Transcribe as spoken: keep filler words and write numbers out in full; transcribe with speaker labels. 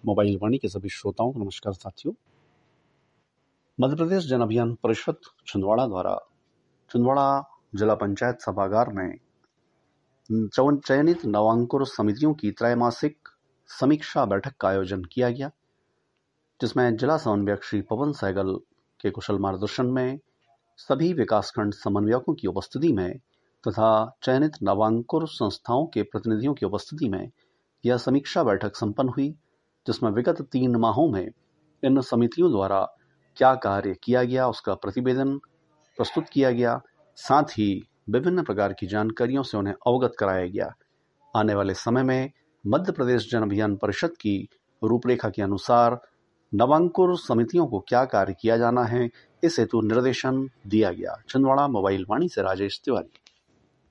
Speaker 1: Mobile वाणी के सभी श्रोताओं को नमस्कार साथियों। मध्य प्रदेश जन अभियान परिषद छिंदवाड़ा द्वारा छिंदवाड़ा जिला पंचायत सभागार में चयनित नवांकुर समितियों की त्रैमासिक समीक्षा बैठक का आयोजन किया गया, जिसमें जिला समन्वयक श्री पवन सहगल के कुशल मार्गदर्शन में सभी विकासखंड समन्वयकों की उपस्थिति में तथा चयनित नवांकुर संस्थाओं के प्रतिनिधियों की उपस्थिति में यह समीक्षा बैठक संपन्न हुई, जिसमें विगत तीन माहों में इन समितियों द्वारा क्या कार्य किया गया उसका प्रतिवेदन प्रस्तुत किया गया। साथ ही विभिन्न प्रकार की जानकारियों से उन्हें अवगत कराया गया। आने वाले समय में मध्य प्रदेश जन अभियान परिषद की रूपरेखा के अनुसार नवांकुर समितियों को क्या कार्य किया जाना है, इस हेतु निर्देशन दिया गया। छिंदवाड़ा मोबाइल वाणी से राजेश तिवारी।